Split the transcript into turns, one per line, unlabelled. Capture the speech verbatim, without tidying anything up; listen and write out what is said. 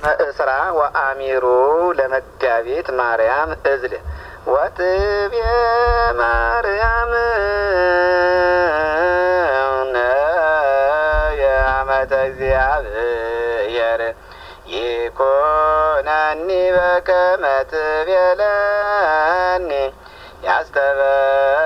እስራ ወአሚሩ ለመጋቢት ማርያም እዝል ወጥቤ ማርያም ያመተ እግዚአብሔር ይኮነኒ በከመ ትቤለኒ ያስተበ